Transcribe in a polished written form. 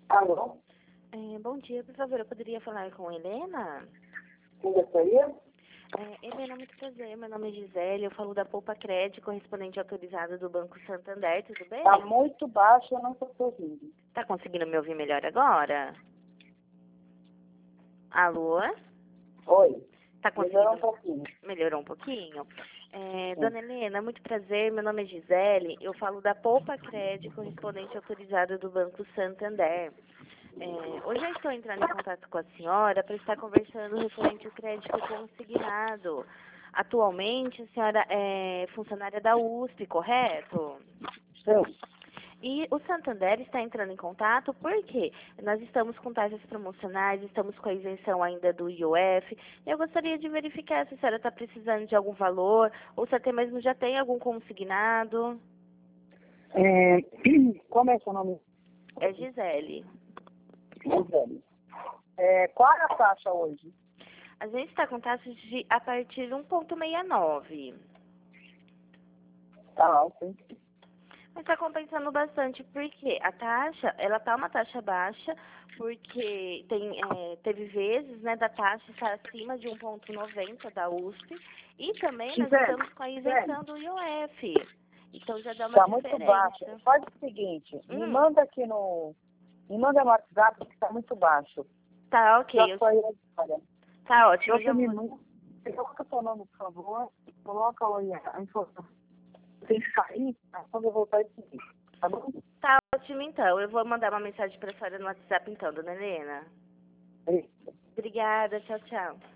Alô? Bom dia, por favor, eu poderia falar com Helena? Quem gostaria? Helena, muito prazer, meu nome é Gisele, eu falo da Poupa Crédito, correspondente autorizado do Banco Santander, tudo bem? Está muito baixo, eu não estou ouvindo. Tá conseguindo me ouvir melhor agora? Alô? Oi. Tá Melhorou um conseguindo? pouquinho. Melhorou um pouquinho? Dona Helena, muito prazer, meu nome é Gisele, eu falo da Poupa Crédito, correspondente autorizado do Banco Santander. Hoje eu estou entrando em contato com a senhora para estar conversando referente ao crédito consignado. Atualmente, a senhora é funcionária da USP, correto? Sim. E o Santander está entrando em contato porque nós estamos com taxas promocionais, estamos com a isenção ainda do IOF. Eu gostaria de verificar se a senhora está precisando de algum valor ou se até mesmo já tem algum consignado. Como é seu nome? É Gisele. Gisele. Qual é a taxa hoje? A gente está com taxas de a partir de 1,69. Tá alto, hein? Mas está compensando bastante, porque a taxa, ela tá uma taxa baixa, porque teve vezes, né, da taxa estar acima de 1,90 da USP, e também nós Gisele, estamos com a isenção do IOF. Então já dá uma está muito baixo. diferença. Faz o seguinte, me manda aqui me manda no WhatsApp que está muito baixo. Tá, ok. Já foi agora. Tá ótimo. Outro minuto. Coloca seu nome, por favor. Coloca a informação. Tem que sair, quando eu voltar esse vídeo. Tá bom? Tá ótimo, então. Eu vou mandar uma mensagem para a senhora no WhatsApp, então, dona Helena. Isso. Obrigada. Tchau, tchau.